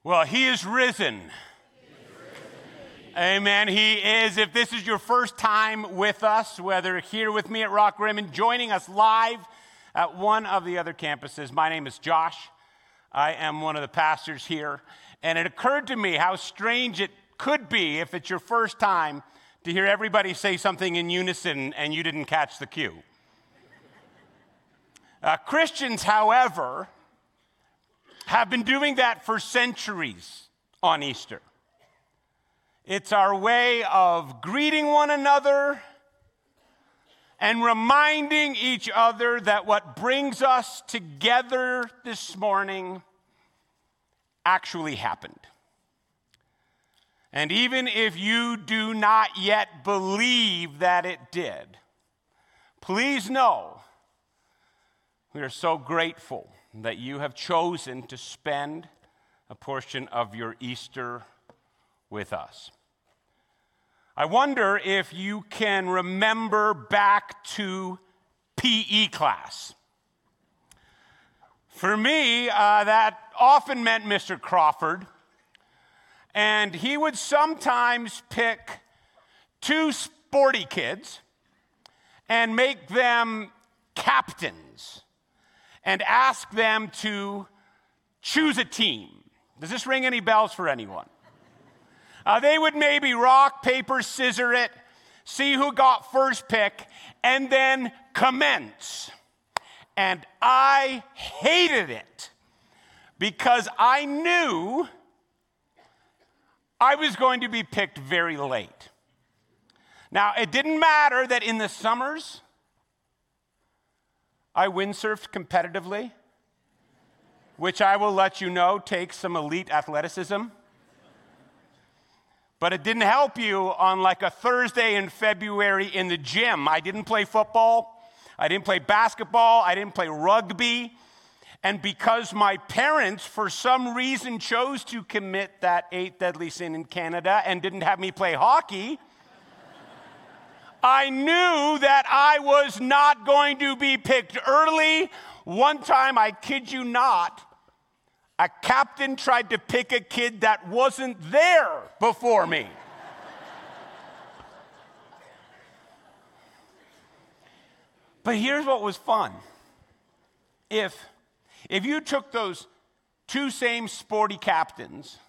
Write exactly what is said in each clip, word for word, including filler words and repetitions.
Well, he is risen. Amen. He is. If this is your first time with us, whether here with me at Rock Rimmon, joining us live at one of the other campuses, my name is Josh. I am one of the pastors here. And it occurred to me how strange it could be if it's your first time to hear everybody say something in unison and you didn't catch the cue. Uh, Christians, however, have been doing that for centuries on Easter. It's our way of greeting one another and reminding each other that what brings us together this morning actually happened. And even if you do not yet believe that it did, please know we are so grateful that you have chosen to spend a portion of your Easter with us. I wonder if you can remember back to P E class. For me, uh, that often meant Mister Crawford, and he would sometimes pick two sporty kids and make them captains and ask them to choose a team. Does this ring any bells for anyone? Uh, they would maybe rock, paper, scissor it, see who got first pick, and then commence. And I hated it because I knew I was going to be picked very late. Now, it didn't matter that in the summers, I windsurfed competitively, which I will let you know takes some elite athleticism. But it didn't help you on like a Thursday in February in the gym. I didn't play football. I didn't play basketball. I didn't play rugby. And because my parents, for some reason, chose to commit that eighth deadly sin in Canada and didn't have me play hockey, I knew that I was not going to be picked early. One time, I kid you not, a captain tried to pick a kid that wasn't there before me. But here's what was fun. If, if you took those two same sporty captains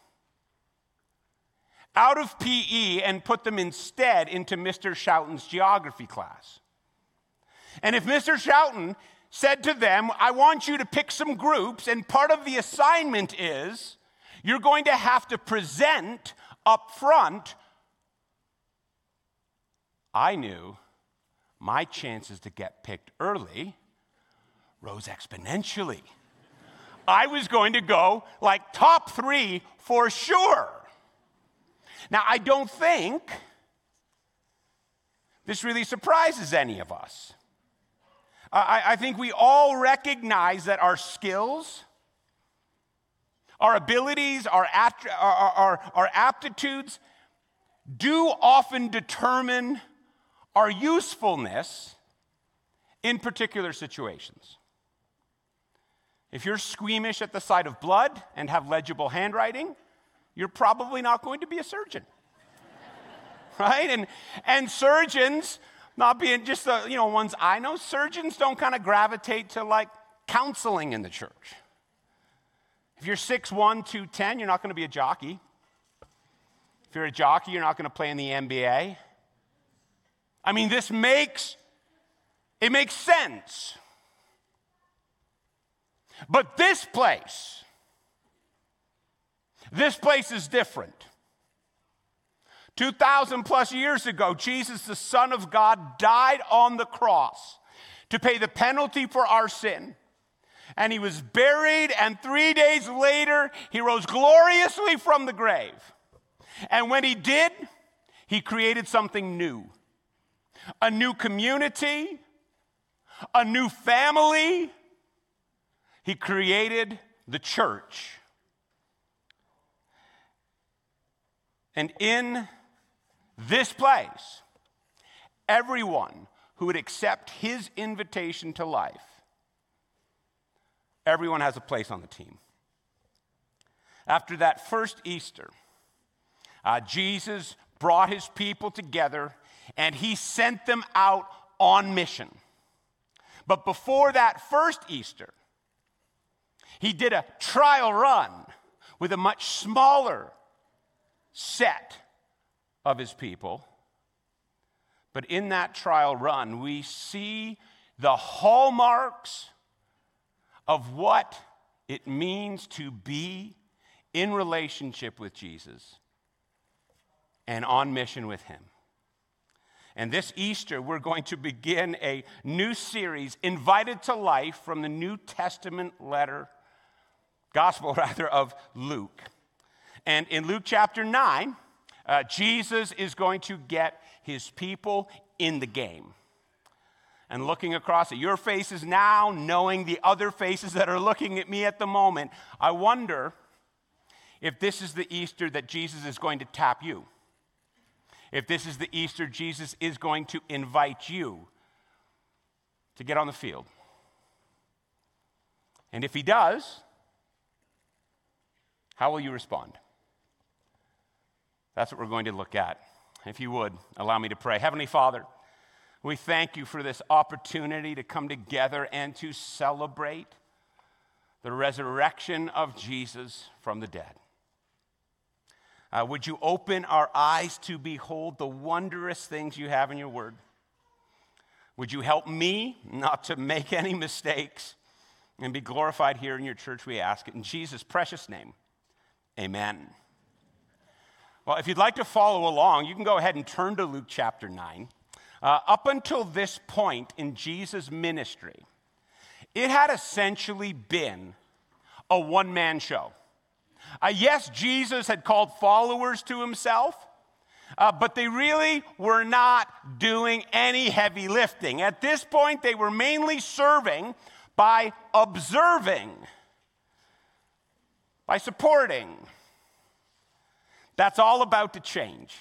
out of P E and put them instead into Mister Shoughton's geography class, and if Mister Shoughton said to them, I want you to pick some groups, and part of the assignment is you're going to have to present up front, I knew my chances to get picked early rose exponentially. I was going to go like top three for sure. Now, I don't think this really surprises any of us. I, I think we all recognize that our skills, our abilities, our, att- our, our, our aptitudes do often determine our usefulness in particular situations. If you're squeamish at the sight of blood and have legible handwriting, you're probably not going to be a surgeon, right? And, and surgeons, not being just the you know ones I know, surgeons don't kind of gravitate to like counseling in the church. If you're six one, two ten, you're not going to be a jockey. If you're a jockey, you're not going to play in the N B A. I mean, this makes, it makes sense. But this place, this place is different. two thousand plus years ago, Jesus, the Son of God, died on the cross to pay the penalty for our sin. And he was buried, and three days later, he rose gloriously from the grave. And when he did, he created something new. A new community, a new family. He created the church. And in this place, everyone who would accept his invitation to life, everyone has a place on the team. After that first Easter, uh, Jesus brought his people together and he sent them out on mission. But before that first Easter, he did a trial run with a much smaller set of his people. But in that trial run, we see the hallmarks of what it means to be in relationship with Jesus and on mission with him. And this Easter, we're going to begin a new series, Invited to Life, from the New Testament letter, gospel rather, of Luke. And in Luke chapter nine, uh, Jesus is going to get his people in the game. And looking across at your faces now, knowing the other faces that are looking at me at the moment, I wonder if this is the Easter that Jesus is going to tap you. If this is the Easter Jesus is going to invite you to get on the field. And if he does, how will you respond? That's what we're going to look at. If you would, allow me to pray. Heavenly Father, we thank you for this opportunity to come together and to celebrate the resurrection of Jesus from the dead. Uh, would you open our eyes to behold the wondrous things you have in your word? Would you help me not to make any mistakes and be glorified here in your church, we ask it in Jesus' precious name. Amen. Well, if you'd like to follow along, you can go ahead and turn to Luke chapter nine. Uh, up until this point in Jesus' ministry, it had essentially been a one-man show. Uh, yes, Jesus had called followers to himself, uh, but they really were not doing any heavy lifting. At this point, they were mainly serving by observing, by supporting. That's all about to change.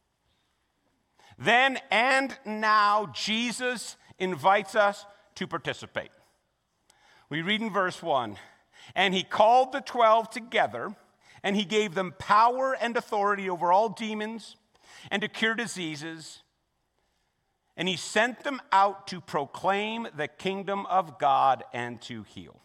Then and now, Jesus invites us to participate. We read in verse one, and he called the twelve together, and he gave them power and authority over all demons and to cure diseases. And he sent them out to proclaim the kingdom of God and to heal.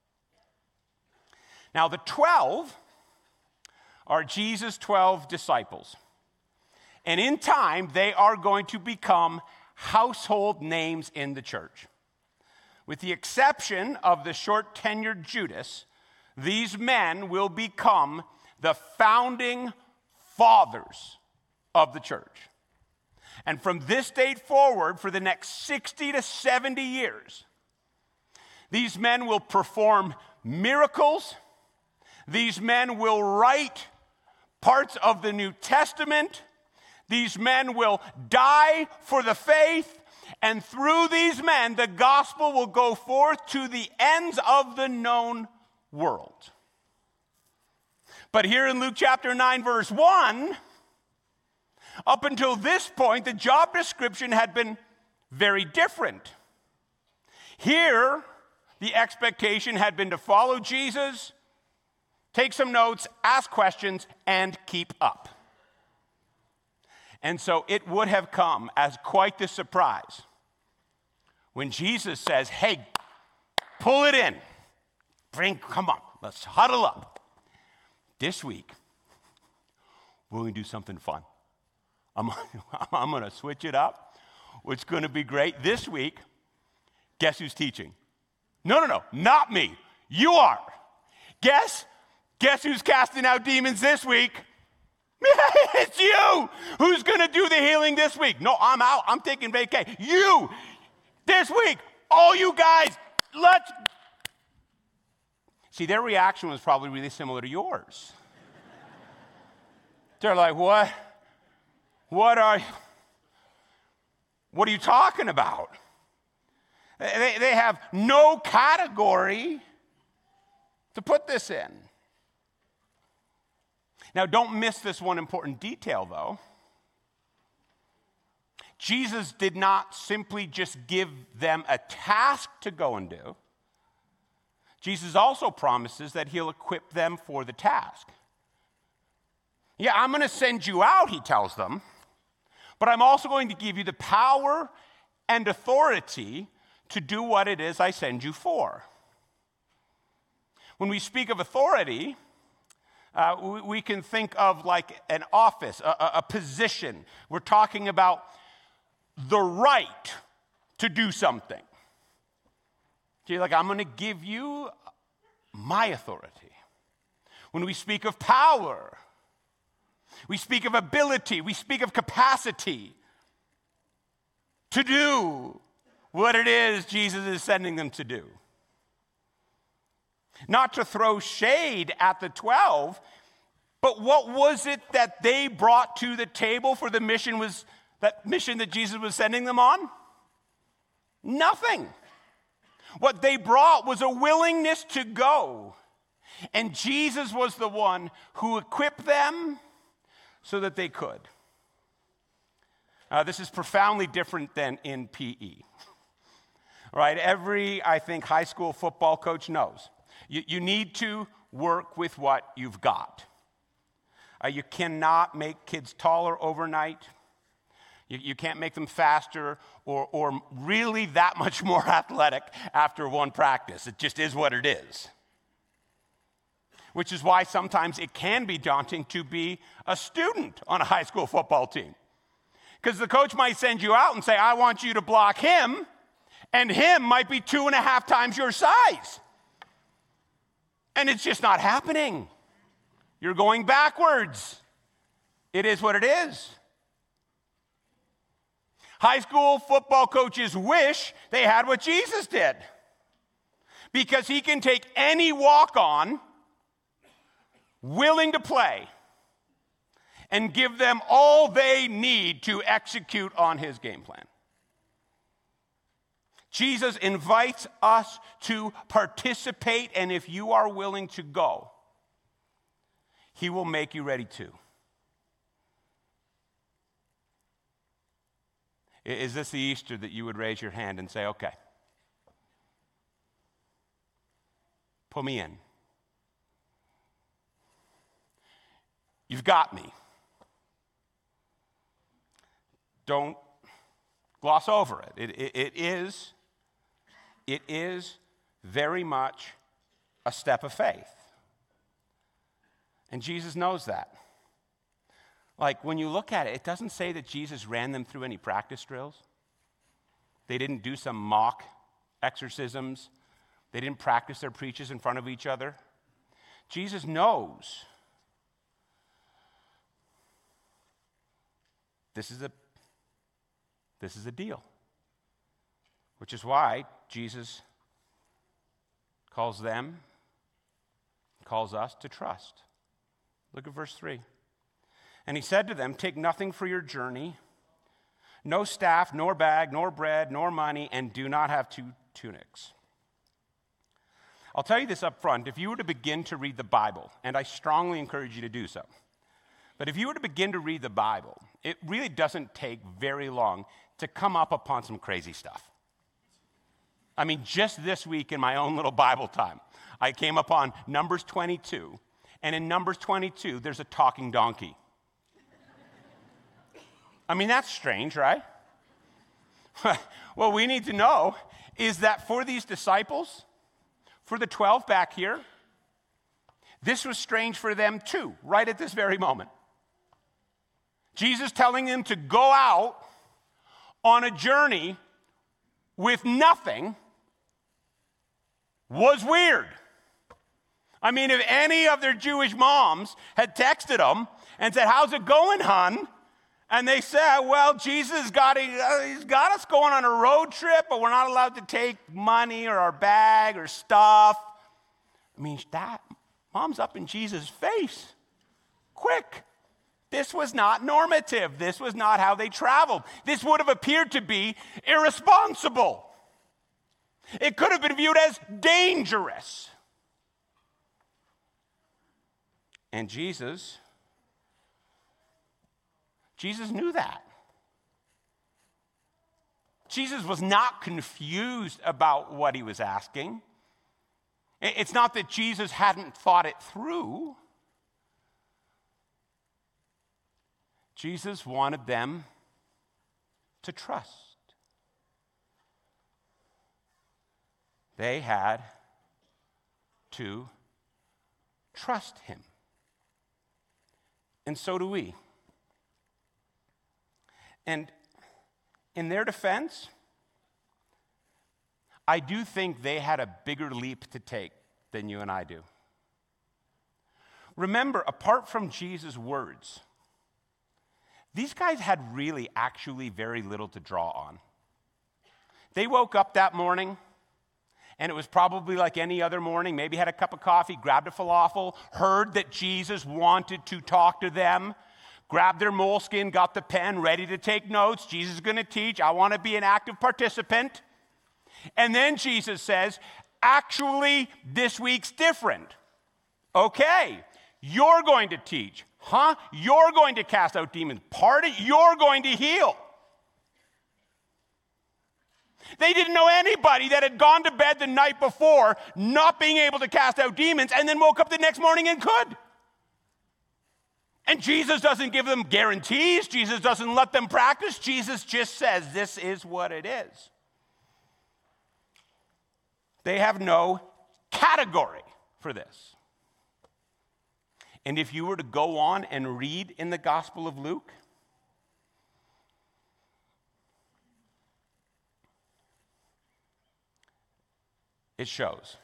Now, the twelve are Jesus' twelve disciples. And in time, they are going to become household names in the church. With the exception of the short-tenured Judas, these men will become the founding fathers of the church. And from this date forward, for the next sixty to seventy years, these men will perform miracles. These men will write parts of the New Testament. These men will die for the faith, and through these men, the gospel will go forth to the ends of the known world. But here in Luke chapter nine, verse one, up until this point, the job description had been very different. Here, the expectation had been to follow Jesus, take some notes, ask questions, and keep up. And so it would have come as quite the surprise when Jesus says, hey, pull it in. Bring, come on, let's huddle up. This week, we're going to do something fun. I'm, I'm going to switch it up. It's going to be great. This week, guess who's teaching? No, no, no, not me. You are. Guess, guess who's casting out demons this week? It's you. Who's going to do the healing this week? No, I'm out. I'm taking vacay. You, this week, all you guys, let's. See, their reaction was probably really similar to yours. They're like, what? What are, what are you talking about? They, they have no category to put this in. Now, don't miss this one important detail, though. Jesus did not simply just give them a task to go and do. Jesus also promises that he'll equip them for the task. Yeah, I'm going to send you out, he tells them, but I'm also going to give you the power and authority to do what it is I send you for. When we speak of authority, uh, we, we can think of like an office, a, a, a position. We're talking about the right to do something. Okay, like I'm going to give you my authority. When we speak of power, we speak of ability, we speak of capacity to do what it is Jesus is sending them to do. Not to throw shade at the twelve, but what was it that they brought to the table for the mission was that mission that Jesus was sending them on? Nothing. What they brought was a willingness to go. And Jesus was the one who equipped them so that they could. Uh, this is profoundly different than in P E. All right, every, I think, high school football coach knows. You, you need to work with what you've got. Uh, you cannot make kids taller overnight. You, you can't make them faster or, or really that much more athletic after one practice. It just is what it is. Which is why sometimes it can be daunting to be a student on a high school football team. Because the coach might send you out and say, I want you to block him, and him might be two and a half times your size. And it's just not happening. You're going backwards. It is what it is. High school football coaches wish they had what Jesus did. Because he can take any walk-on willing to play and give them all they need to execute on his game plan. Jesus invites us to participate, and if you are willing to go, he will make you ready too. Is this the Easter that you would raise your hand and say, okay, put me in. You've got me. Don't gloss over it. It, it, it is, it is very much a step of faith. And Jesus knows that. Like when you look at it, it doesn't say that Jesus ran them through any practice drills. They didn't do some mock exorcisms. They didn't practice their preaches in front of each other. Jesus knows This is a this is a deal. Which is why Jesus calls them, calls us to trust. Look at verse three. And he said to them, take nothing for your journey, no staff, nor bag, nor bread, nor money, and do not have two tunics. I'll tell you this up front. If you were to begin to read the Bible, and I strongly encourage you to do so, but if you were to begin to read the Bible, it really doesn't take very long to come up upon some crazy stuff. I mean, just this week in my own little Bible time, I came upon Numbers twenty-two, and in Numbers twenty-two, there's a talking donkey. I mean, that's strange, right? What we need to know is that for these disciples, for the twelve back here, this was strange for them too, right at this very moment. Jesus telling them to go out on a journey with nothing was weird. I mean, if any of their Jewish moms had texted them and said, how's it going, hon? And they said, well, Jesus got, uh, he's got us going on a road trip, but we're not allowed to take money or our bag or stuff. I mean, that, mom's up in Jesus' face. Quick. This was not normative. This was not how they traveled. This would have appeared to be irresponsible. It could have been viewed as dangerous. And Jesus, Jesus knew that. Jesus was not confused about what he was asking. It's not that Jesus hadn't thought it through. Jesus wanted them to trust. They had to trust him. And so do we. And in their defense, I do think they had a bigger leap to take than you and I do. Remember, apart from Jesus' words, these guys had really actually very little to draw on. They woke up that morning, and it was probably like any other morning, maybe had a cup of coffee, grabbed a falafel, heard that Jesus wanted to talk to them, grabbed their moleskin, got the pen, ready to take notes. Jesus is going to teach. I want to be an active participant. And then Jesus says, actually, this week's different. Okay, you're going to teach. Huh? You're going to cast out demons. Pardon? You're going to heal. They didn't know anybody that had gone to bed the night before not being able to cast out demons and then woke up the next morning and could. And Jesus doesn't give them guarantees. Jesus doesn't let them practice. Jesus just says, this is what it is. They have no category for this. And if you were to go on and read in the Gospel of Luke, it shows.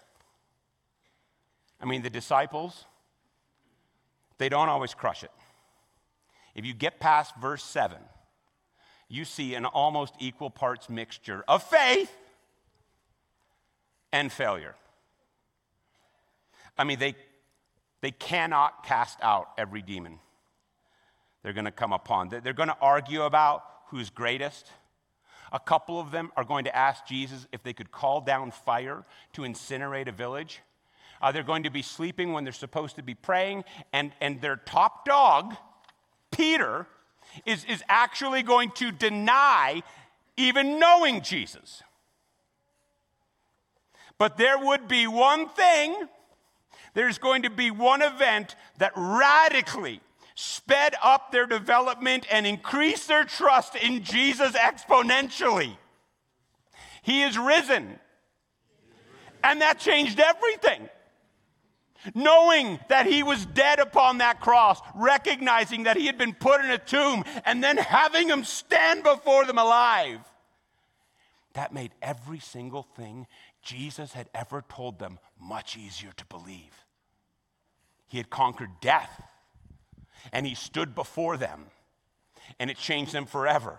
I mean, the disciples, they don't always crush it. If you get past verse seven, you see an almost equal parts mixture of faith and failure. I mean, they, they cannot cast out every demon they're going to come upon. They're going to argue about who's greatest. A couple of them are going to ask Jesus if they could call down fire to incinerate a village. Uh, they're going to be sleeping when they're supposed to be praying, and, and their top dog, Peter, is, is actually going to deny even knowing Jesus. But there would be one thing, there's going to be one event that radically sped up their development and increased their trust in Jesus exponentially. He is risen. And that changed everything. Knowing that he was dead upon that cross, recognizing that he had been put in a tomb, and then having him stand before them alive. That made every single thing Jesus had ever told them much easier to believe. He had conquered death, and he stood before them, and it changed them forever.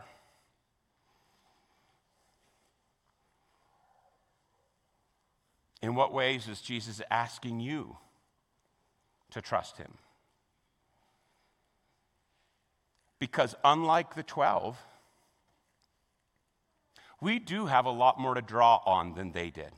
In what ways is Jesus asking you to trust him? Because unlike the twelve, we do have a lot more to draw on than they did.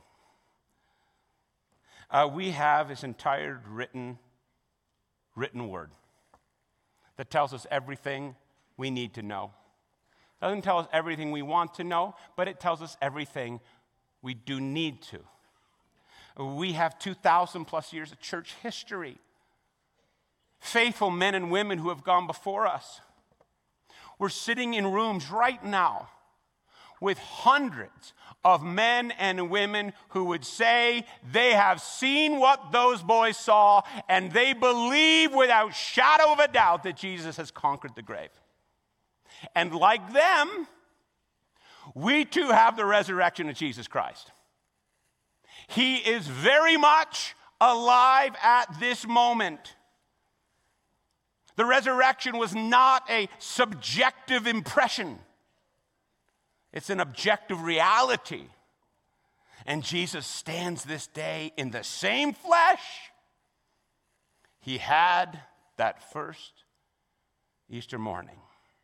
Uh, we have this entire written, written word that tells us everything we need to know. It doesn't tell us everything we want to know, but it tells us everything we do need to. We have two thousand plus years of church history. Faithful men and women who have gone before us. We're sitting in rooms right now with hundreds of men and women who would say they have seen what those boys saw, and they believe without shadow of a doubt that Jesus has conquered the grave. And like them, we too have the resurrection of Jesus Christ. He is very much alive at this moment. The resurrection was not a subjective impression. It's an objective reality. And Jesus stands this day in the same flesh he had that first Easter morning.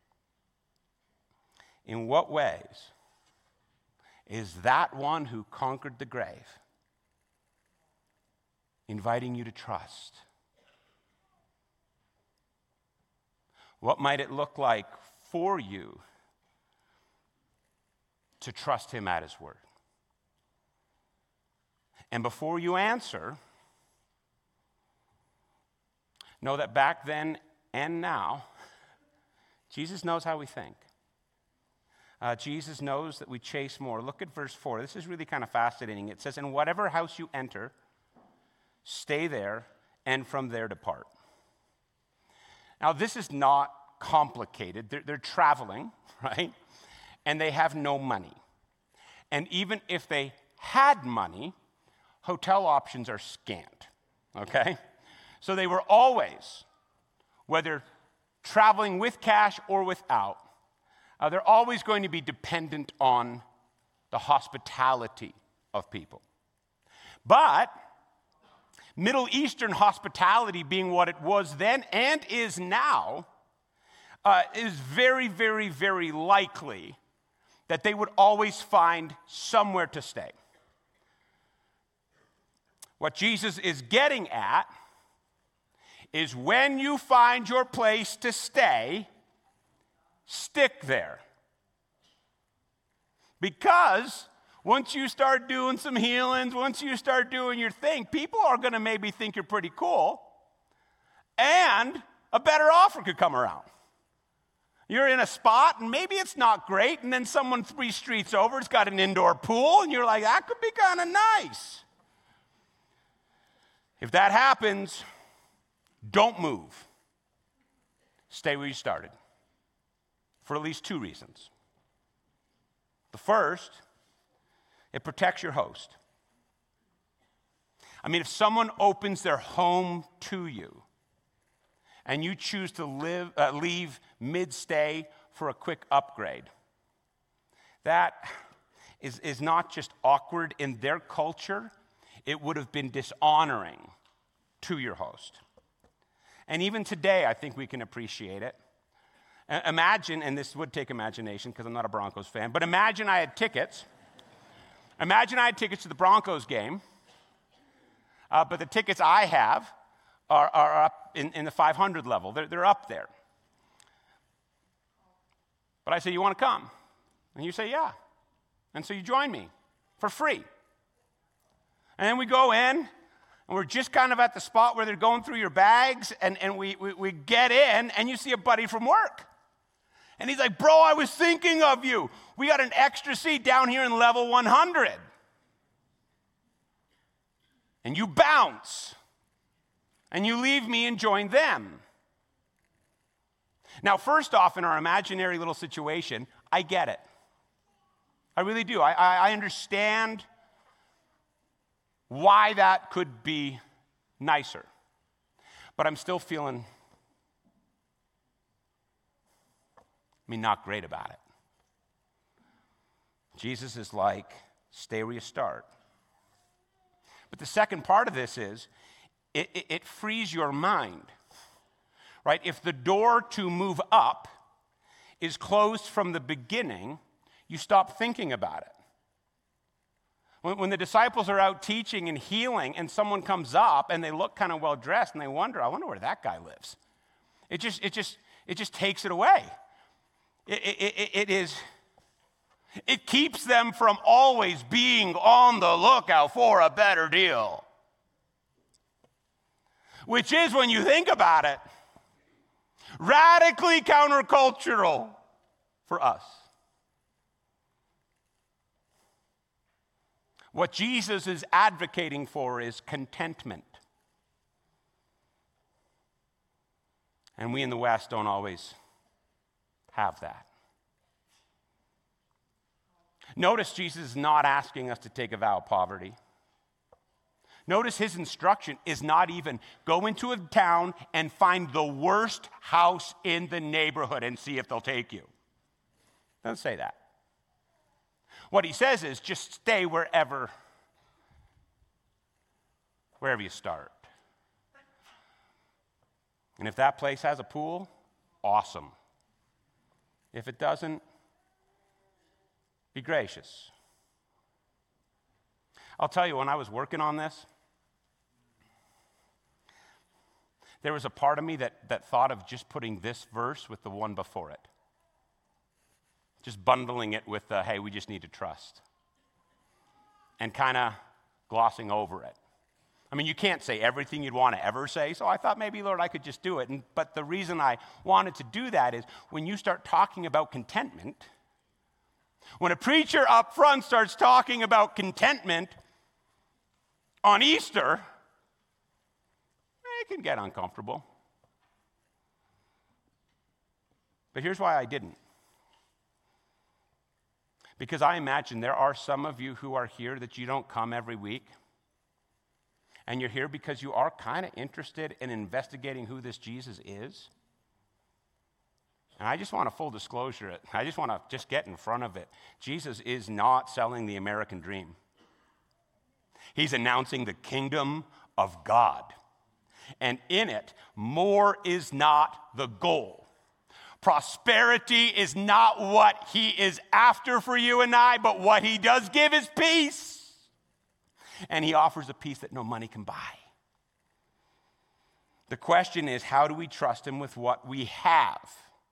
In what ways is that one who conquered the grave inviting you to trust? What might it look like for you to trust him at his word? And before you answer, know that back then and now, Jesus knows how we think. Uh, Jesus knows that we chase more. Look at verse four. This is really kind of fascinating. It says, "In whatever house you enter, stay there, and from there depart." Now, this is not complicated. They're, they're traveling, right? And they have no money. And even if they had money, hotel options are scant, okay? So they were always, whether traveling with cash or without, uh, they're always going to be dependent on the hospitality of people. But Middle Eastern hospitality, being what it was then and is now, uh, is very, very, very likely that they would always find somewhere to stay. What Jesus is getting at is when you find your place to stay, stick there. Because once you start doing some healings, once you start doing your thing, people are going to maybe think you're pretty cool, and a better offer could come around. You're in a spot, and maybe it's not great, and then someone three streets over has got an indoor pool, and you're like, that could be kind of nice. If that happens, don't move. Stay where you started. For at least two reasons. The first, it protects your host. I mean, if someone opens their home to you and you choose to live, uh, leave mid-stay for a quick upgrade, that is, is not just awkward in their culture, it would have been dishonoring to your host. And even today, I think we can appreciate it. Imagine, and this would take imagination because I'm not a Broncos fan, but imagine I had tickets. Imagine I had tickets to the Broncos game, uh, but the tickets I have are, are up in, in the five hundred level. They're, they're up there. But I say, you want to come? And you say, yeah. And so you join me for free. And then we go in, and we're just kind of at the spot where they're going through your bags, and, and we, we, we get in, and you see a buddy from work. And he's like, bro, I was thinking of you. We got an extra seat down here in level one hundred. And you bounce. And you leave me and join them. Now, first off, in our imaginary little situation, I get it. I really do. I, I, I understand why that could be nicer. But I'm still feeling, I mean, not great about it. Jesus is like, stay where you start. But the second part of this is, it, it, it frees your mind, right? If the door to move up is closed from the beginning, you stop thinking about it. When, when the disciples are out teaching and healing and someone comes up and they look kind of well dressed and they wonder, I wonder where that guy lives. It just, it just, it just takes it away. It, it, it, it is, it keeps them from always being on the lookout for a better deal. Which is, when you think about it, radically countercultural for us. What Jesus is advocating for is contentment. And we in the West don't always have that. Notice Jesus is not asking us to take a vow of poverty. Notice his instruction is not even go into a town and find the worst house in the neighborhood and see if they'll take you. Doesn't say that. What he says is just stay wherever, wherever you start. And if that place has a pool, awesome. If it doesn't, be gracious. I'll tell you, when I was working on this, there was a part of me that, that thought of just putting this verse with the one before it. Just bundling it with the, hey, we just need to trust. And kind of glossing over it. I mean, you can't say everything you'd want to ever say, so I thought maybe, Lord, I could just do it. And, but the reason I wanted to do that is when you start talking about contentment, when a preacher up front starts talking about contentment on Easter, it can get uncomfortable. But here's why I didn't. Because I imagine there are some of you who are here that you don't come every week. And you're here because you are kind of interested in investigating who this Jesus is. And I just want to full disclosure it. I just want to just get in front of it. Jesus is not selling the American dream. He's announcing the kingdom of God. And in it, more is not the goal. Prosperity is not what he is after for you and I, but what he does give is peace. And he offers a peace that no money can buy. The question is, how do we trust him with what we have?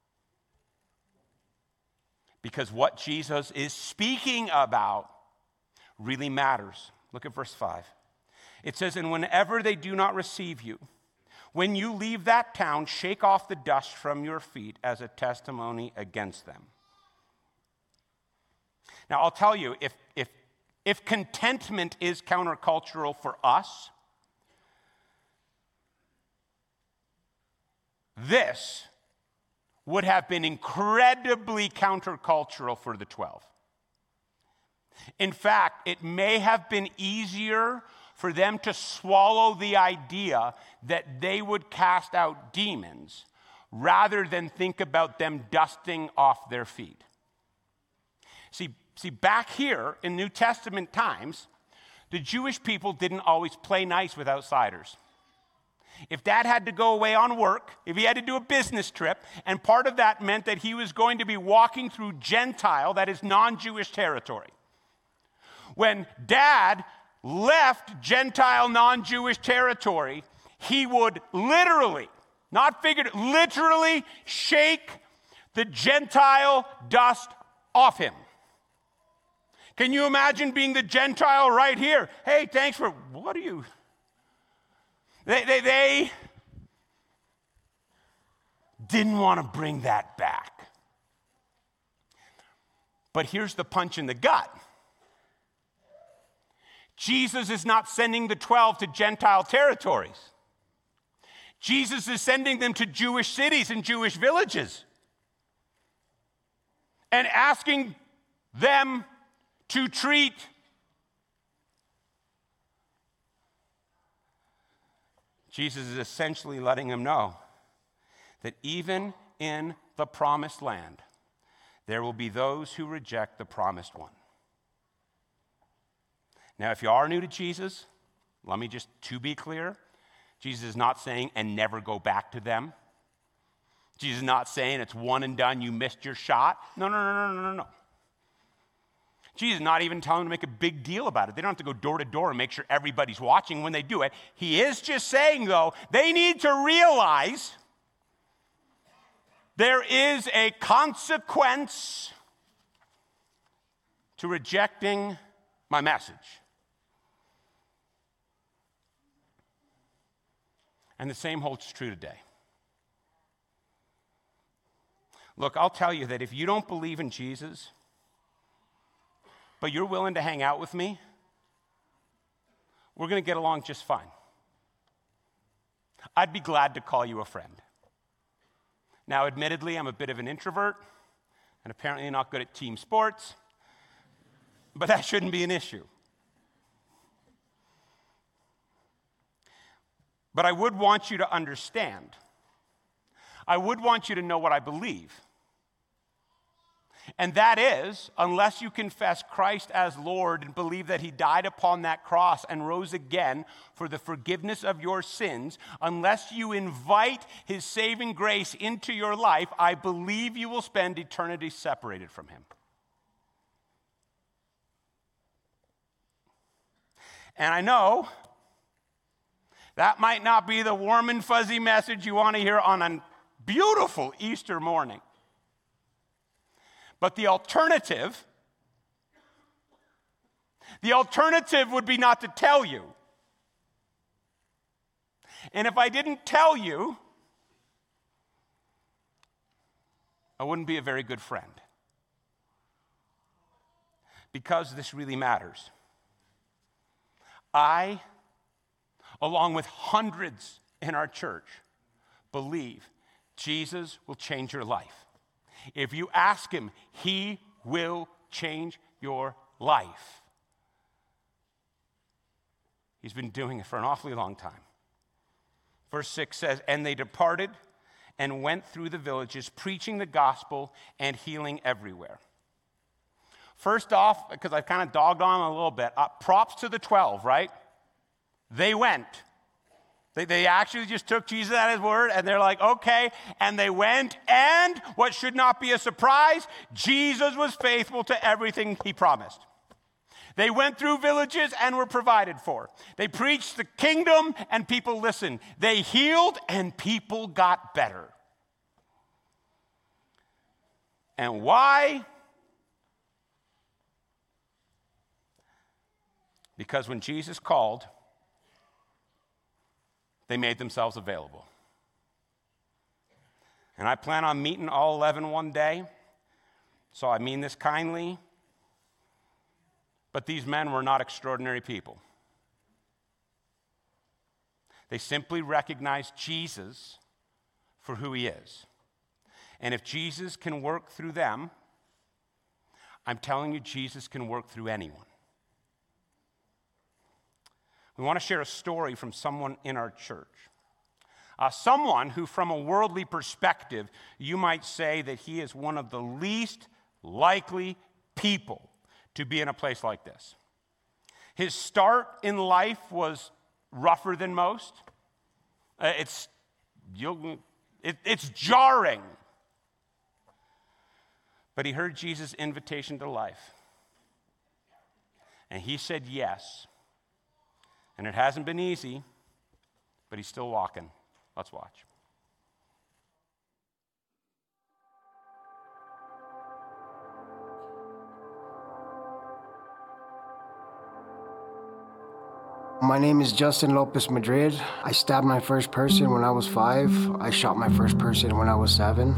Because what Jesus is speaking about really matters. Look at verse five. It says, and whenever they do not receive you, when you leave that town, shake off the dust from your feet as a testimony against them. Now, I'll tell you, if, if, if contentment is countercultural for us, this would have been incredibly countercultural for the twelve. In fact, it may have been easier for them to swallow the idea that they would cast out demons rather than think about them dusting off their feet. See, see, back here in New Testament times, the Jewish people didn't always play nice with outsiders. If dad had to go away on work, if he had to do a business trip, and part of that meant that he was going to be walking through Gentile, that is non-Jewish territory. When dad left Gentile non-Jewish territory, he would literally, not figuratively, literally shake the Gentile dust off him. Can you imagine being the Gentile right here? Hey, thanks for, what are you? They, they, they didn't want to bring that back. But here's the punch in the gut. Jesus is not sending the twelve to Gentile territories. Jesus is sending them to Jewish cities and Jewish villages and asking them to treat Jesus is essentially letting them know that even in the promised land, there will be those who reject the promised one. Now, if you are new to Jesus, let me just, to be clear, Jesus is not saying, and never go back to them. Jesus is not saying it's one and done, you missed your shot. No, no, no, no, no, no, no. Jesus is not even telling them to make a big deal about it. They don't have to go door to door and make sure everybody's watching when they do it. He is just saying, though, they need to realize there is a consequence to rejecting my message. And the same holds true today. Look, I'll tell you that if you don't believe in Jesus, but you're willing to hang out with me, we're going to get along just fine. I'd be glad to call you a friend. Now, admittedly, I'm a bit of an introvert and apparently not good at team sports, but that shouldn't be an issue. But I would want you to understand. I would want you to know what I believe. And that is, unless you confess Christ as Lord and believe that he died upon that cross and rose again for the forgiveness of your sins, unless you invite his saving grace into your life, I believe you will spend eternity separated from him. And I know that might not be the warm and fuzzy message you want to hear on a beautiful Easter morning. But the alternative, the alternative would be not to tell you. And if I didn't tell you, I wouldn't be a very good friend. Because this really matters. I, along with hundreds in our church, believe Jesus will change your life. If you ask him, he will change your life. He's been doing it for an awfully long time. Verse six says, and they departed and went through the villages, preaching the gospel and healing everywhere. First off, because I've kind of dogged on a little bit, uh, props to the twelve, right? They went. They, they actually just took Jesus at his word, and they're like, okay, and they went, and what should not be a surprise, Jesus was faithful to everything he promised. They went through villages and were provided for. They preached the kingdom, and people listened. They healed, and people got better. And why? Because when Jesus called, they made themselves available. And I plan on meeting all eleven one day, so I mean this kindly, but these men were not extraordinary people. They simply recognized Jesus for who he is. And if Jesus can work through them, I'm telling you, Jesus can work through anyone. We want to share a story from someone in our church. Uh, someone who, from a worldly perspective, you might say that he is one of the least likely people to be in a place like this. His start in life was rougher than most. Uh, it's, you'll, it, it's jarring. But he heard Jesus' invitation to life. And he said yes. And it hasn't been easy, but he's still walking. Let's watch. My name is Justin Lopez Madrid. I stabbed my first person when I was five. I shot my first person when I was seven.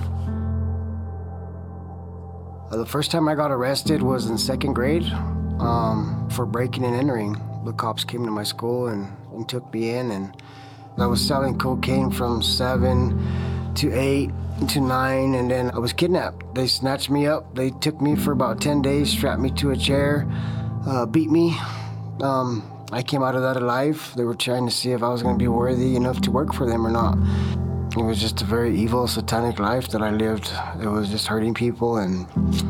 Uh, the first time I got arrested was in second grade um, for breaking and entering. The cops came to my school and, and took me in, and I was selling cocaine from seven to eight to nine, and then I was kidnapped. They snatched me up. They took me for about ten days, strapped me to a chair, uh, beat me. Um, I came out of that alive. They were trying to see if I was going to be worthy enough to work for them or not. It was just a very evil, satanic life that I lived. It was just hurting people and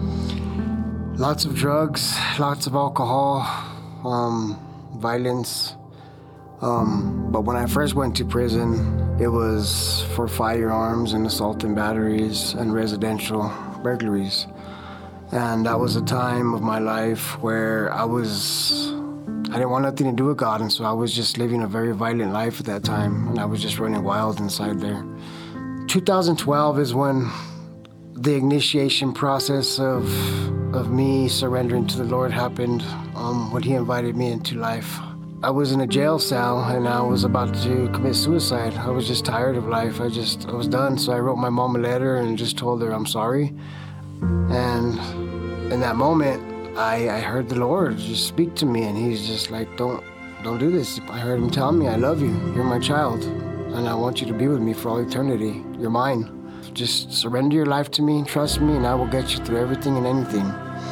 lots of drugs, lots of alcohol, um, violence. Um, but when I first went to prison, it was for firearms and assault and batteries and residential burglaries. And that was a time of my life where I was, I didn't want nothing to do with God, and so I was just living a very violent life at that time, and I was just running wild inside there. two thousand twelve is when the initiation process of, of me surrendering to the Lord happened, um, when he invited me into life. I was in a jail cell and I was about to commit suicide. I was just tired of life. I just, I was done. So I wrote my mom a letter and just told her I'm sorry. And in that moment, I, I heard the Lord just speak to me, and he's just like, don't, don't do this. I heard him tell me, I love you. You're my child. And I want you to be with me for all eternity. You're mine. Just surrender your life to me, trust me, and I will get you through everything and anything.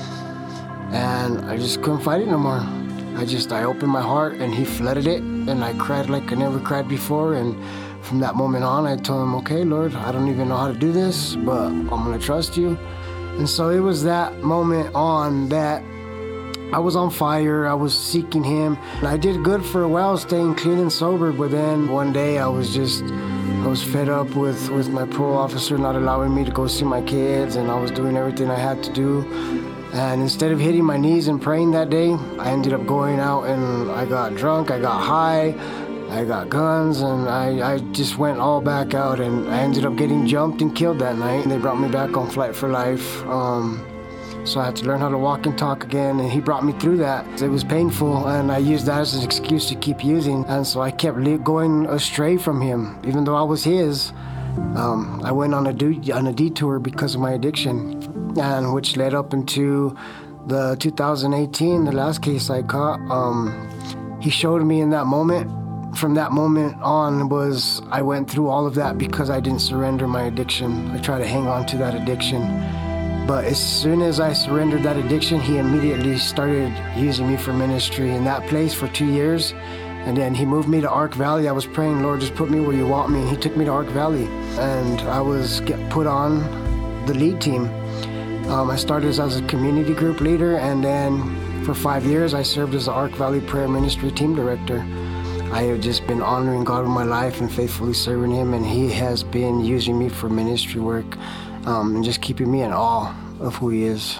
And I just couldn't fight it no more. I just, I opened my heart and he flooded it, and I cried like I never cried before. And from that moment on, I told him, okay, Lord, I don't even know how to do this, but I'm gonna trust you. And so it was that moment on that I was on fire. I was seeking him. I did good for a while, staying clean and sober, but then one day I was just, I was fed up with, with my parole officer not allowing me to go see my kids, and I was doing everything I had to do. And instead of hitting my knees and praying that day, I ended up going out and I got drunk, I got high, I got guns, and I, I just went all back out, and I ended up getting jumped and killed that night. And they brought me back on Flight for Life. Um, So I had to learn how to walk and talk again, and he brought me through that. It was painful, and I used that as an excuse to keep using, and so I kept going astray from him, even though I was his. Um, I went on a, do- on a detour because of my addiction, and which led up into the two thousand eighteen, the last case I caught. Um, he showed me in that moment, from that moment on, was I went through all of that because I didn't surrender my addiction. I tried to hang on to that addiction. But as soon as I surrendered that addiction, he immediately started using me for ministry in that place for two years. And then he moved me to Ark Valley. I was praying, Lord, just put me where you want me. And he took me to Ark Valley. And I was get put on the lead team. Um, I started as a community group leader. And then for five years, I served as the Ark Valley Prayer Ministry team director. I have just been honoring God with my life and faithfully serving him. And he has been using me for ministry work. Um, and just keeping me in awe of who he is.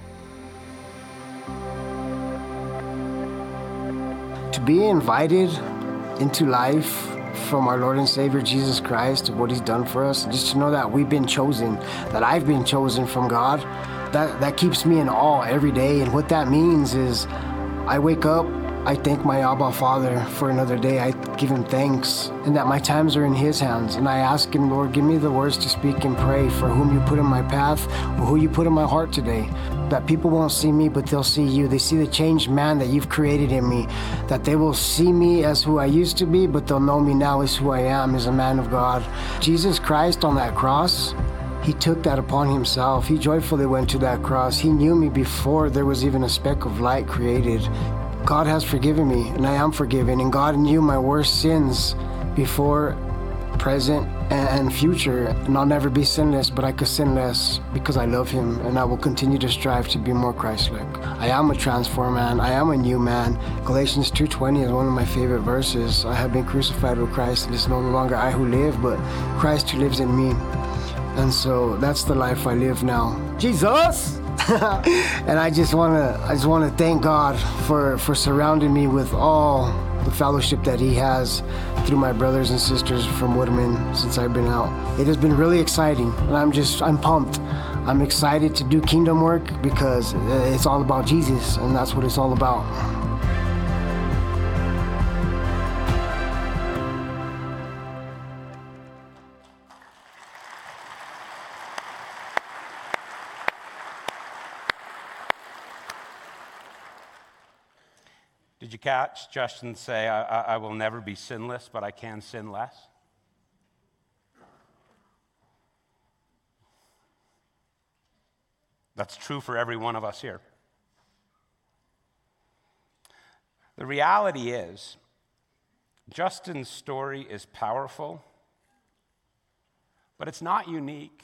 To be invited into life from our Lord and Savior Jesus Christ, what he's done for us, just to know that we've been chosen, that I've been chosen from God, that, that keeps me in awe every day. And what that means is I wake up, I thank my Abba Father for another day. I give him thanks, and that my times are in his hands. And I ask him, Lord, give me the words to speak and pray for whom you put in my path or who you put in my heart today. That people won't see me, but they'll see you. They see the changed man that you've created in me. That they will see me as who I used to be, but they'll know me now as who I am, as a man of God. Jesus Christ on that cross, he took that upon himself. He joyfully went to that cross. He knew me before there was even a speck of light created. God has forgiven me, and I am forgiven, and God knew my worst sins before, present, and future, and I'll never be sinless, but I could sin less because I love him, and I will continue to strive to be more Christ-like. I am a transformed man. I am a new man. Galatians two twenty is one of my favorite verses. I have been crucified with Christ, and it's no longer I who live, but Christ who lives in me. And so that's the life I live now. Jesus! And I just want to I just want to thank God for, for surrounding me with all the fellowship that he has through my brothers and sisters from Woodman since I've been out. It has been really exciting, and I'm just, I'm pumped. I'm excited to do kingdom work because it's all about Jesus, and that's what it's all about. Did you catch Justin say, I, I, I will never be sinless, but I can sin less? That's true for every one of us here. The reality is, Justin's story is powerful, but it's not unique.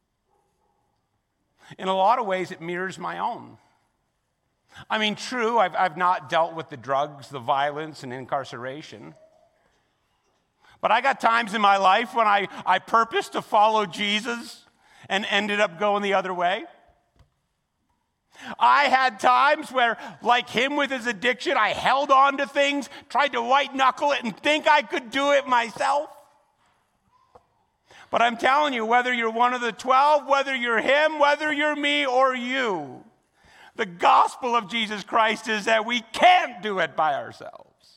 In a lot of ways, it mirrors my own. I mean, true, I've, I've not dealt with the drugs, the violence, and incarceration. But I got times in my life when I, I purposed to follow Jesus and ended up going the other way. I had times where, like him with his addiction, I held on to things, tried to white knuckle it, and think I could do it myself. But I'm telling you, whether you're one of the twelve, whether you're him, whether you're me or you, the gospel of Jesus Christ is that we can't do it by ourselves.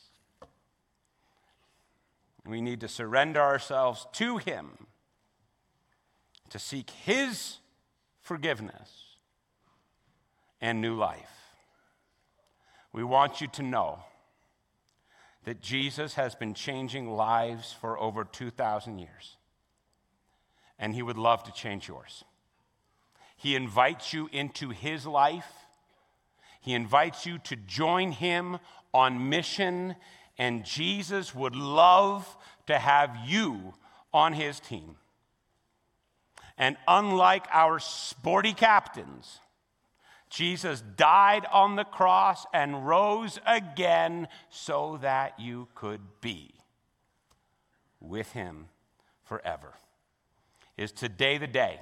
We need to surrender ourselves to him to seek his forgiveness and new life. We want you to know that Jesus has been changing lives for over two thousand years, and he would love to change yours. He invites you into his life. He invites you to join him on mission, and Jesus would love to have you on his team. And unlike our sporty captains, Jesus died on the cross and rose again so that you could be with him forever. Is today the day?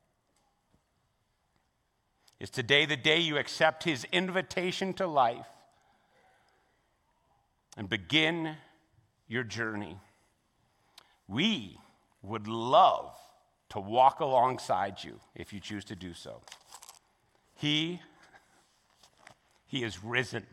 Is today the day you accept his invitation to life and begin your journey? We would love to walk alongside you if you choose to do so. He, he is risen.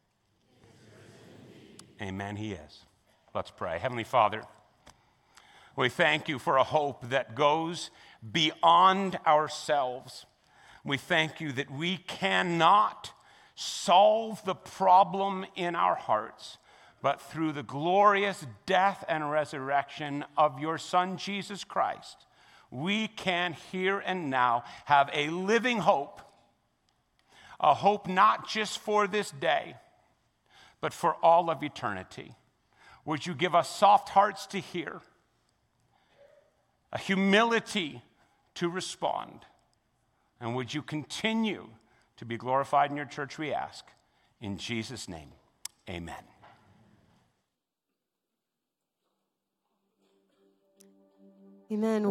Amen, he is. Let's pray. Heavenly Father, we thank you for a hope that goes beyond ourselves. We thank you that we cannot solve the problem in our hearts, but through the glorious death and resurrection of your Son, Jesus Christ, we can here and now have a living hope, a hope not just for this day, but for all of eternity. Would you give us soft hearts to hear, a humility to respond, and would you continue to be glorified in your church, we ask. In Jesus' name, amen. Amen.